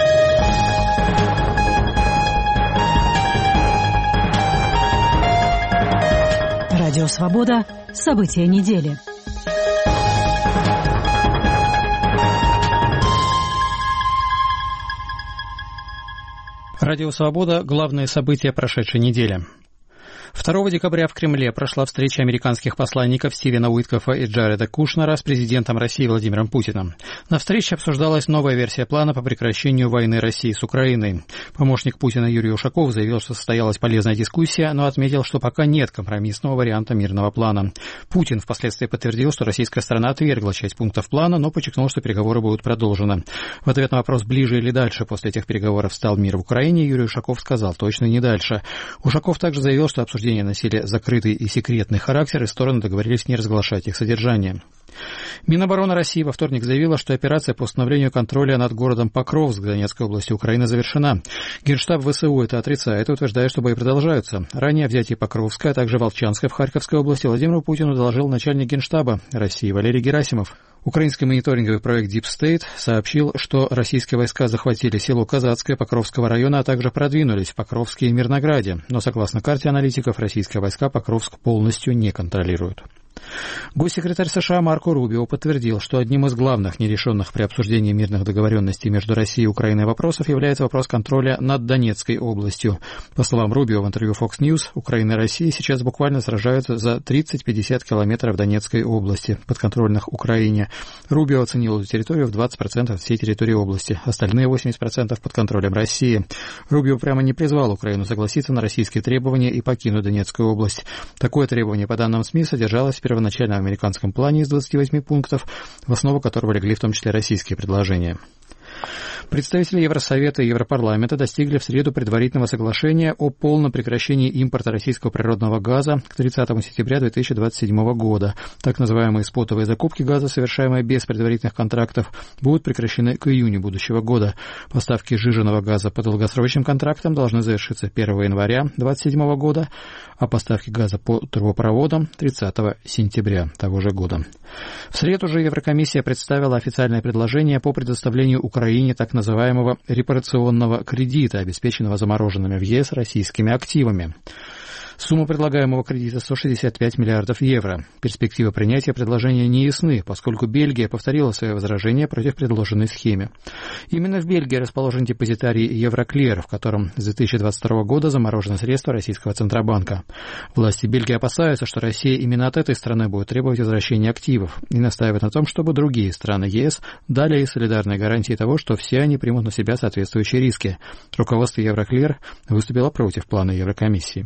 Радио «Свобода». События недели. Радио «Свобода» – главные события прошедшей недели. 2 декабря в Кремле прошла встреча американских посланников Стивена Уиткофа и Джареда Кушнера с президентом России Владимиром Путиным. На встрече обсуждалась новая версия плана по прекращению войны России с Украиной. Помощник Путина Юрий Ушаков заявил, что состоялась полезная дискуссия, но отметил, что пока нет компромиссного варианта мирного плана. Путин впоследствии подтвердил, что российская сторона отвергла часть пунктов плана, но подчеркнул, что переговоры будут продолжены. В ответ на вопрос, ближе или дальше после этих переговоров стал мир в Украине, Юрий Ушаков сказал, точно не дальше. Ушаков также заявил, что обсуждения носили закрытый и секретный характер, и стороны договорились не разглашать их содержание. Минобороны России во вторник заявила, что операция по установлению контроля над городом Покровск Донецкой области Украины завершена. Генштаб ВСУ это отрицает и утверждает, что бои продолжаются. Ранее о взятии Покровска, а также Волчанска в Харьковской области Владимиру Путину доложил начальник Генштаба России Валерий Герасимов. Украинский мониторинговый проект Deep State сообщил, что российские войска захватили село Казацкое Покровского района, а также продвинулись в Покровске и Мирнограде. Но, согласно карте аналитиков, российские войска Покровск полностью не контролируют. Госсекретарь США Марко Рубио подтвердил, что одним из главных нерешенных при обсуждении мирных договоренностей между Россией и Украиной вопросов является вопрос контроля над Донецкой областью. По словам Рубио в интервью Fox News, Украина и Россия сейчас буквально сражаются за 30-50 километров Донецкой области, подконтрольных Украине. Рубио оценил эту территорию в 20% от всей территории области, остальные 80% под контролем России. Рубио прямо не призвал Украину согласиться на российские требования и покинуть Донецкую область. Такое требование, по данным СМИ, содержалось в первоначальном американском плане из 28 пунктов, в основу которого легли в том числе российские предложения. Представители Евросовета и Европарламента достигли в среду предварительного соглашения о полном прекращении импорта российского природного газа к 30 сентября 2027 года. Так называемые спотовые закупки газа, совершаемые без предварительных контрактов, будут прекращены к июню будущего года. Поставки сжиженного газа по долгосрочным контрактам должны завершиться 1 января 2027 года, а поставки газа по трубопроводам 30 сентября того же года. В среду же Еврокомиссия представила официальное предложение по предоставлению Украине так называемого репарационного кредита, обеспеченного замороженными в ЕС российскими активами. Сумма предлагаемого кредита 165 миллиардов евро. Перспективы принятия предложения не ясны, поскольку Бельгия повторила свои возражения против предложенной схемы. Именно в Бельгии расположен депозитарий Евроклир, в котором с 2022 года заморожены средства российского Центробанка. Власти Бельгии опасаются, что Россия именно от этой страны будет требовать возвращения активов и настаивает на том, чтобы другие страны ЕС дали ей солидарные гарантии того, что все они примут на себя соответствующие риски. Руководство Евроклир выступило против плана Еврокомиссии.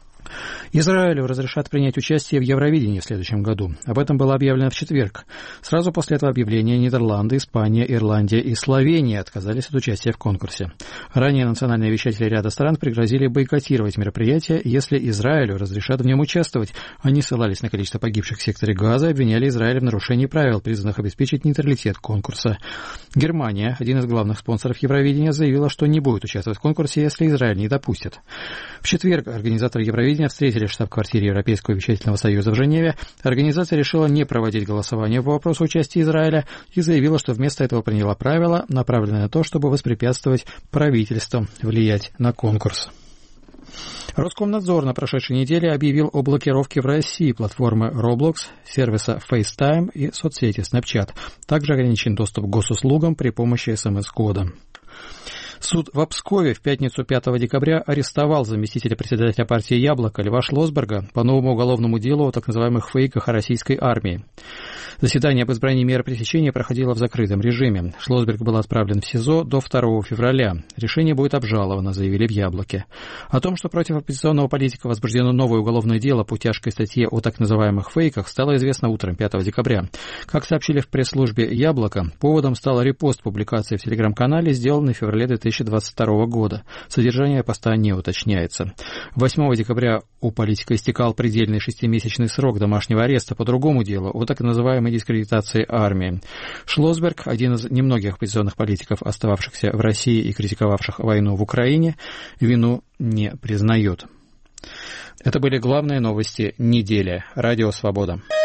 Израилю разрешат принять участие в Евровидении в следующем году. Об этом было объявлено в четверг. Сразу после этого объявления Нидерланды, Испания, Ирландия и Словения отказались от участия в конкурсе. Ранее национальные вещатели ряда стран пригрозили бойкотировать мероприятие, если Израилю разрешат в нем участвовать. Они ссылались на количество погибших в секторе Газа и обвиняли Израиль в нарушении правил, призванных обеспечить нейтралитет конкурса. Германия, один из главных спонсоров Евровидения, заявила, что не будет участвовать в конкурсе, если Израиль не допустит. В четверг организаторы Евровидения встретились в штаб-квартире Европейского вещательного союза в Женеве. Организация решила не проводить голосование по вопросу участия Израиля и заявила, что вместо этого приняла правила, направленные на то, чтобы воспрепятствовать правительству влиять на конкурс. Роскомнадзор на прошедшей неделе объявил о блокировке в России платформы Roblox, сервиса FaceTime и соцсети Snapchat. Также ограничен доступ к госуслугам при помощи СМС-кода. Суд в Пскове в пятницу 5 декабря арестовал заместителя председателя партии «Яблоко» Льва Шлосберга по новому уголовному делу о так называемых фейках о российской армии. Заседание об избрании меры пресечения проходило в закрытом режиме. Шлосберг был отправлен в СИЗО до 2 февраля. Решение будет обжаловано, заявили в «Яблоке». О том, что против оппозиционного политика возбуждено новое уголовное дело по тяжкой статье о так называемых фейках, стало известно утром 5 декабря. Как сообщили в пресс-службе «Яблоко», поводом стал репост публикации в телеграм-канале, сделанный в феврале 2022 года. Содержание поста не уточняется. 8 декабря у политика истекал предельный 6-месячный срок домашнего ареста по другому делу о так называемой дискредитации армии. Шлосберг, один из немногих оппозиционных политиков, остававшихся в России и критиковавших войну в Украине, вину не признает. Это были главные новости недели. Радио «Свобода».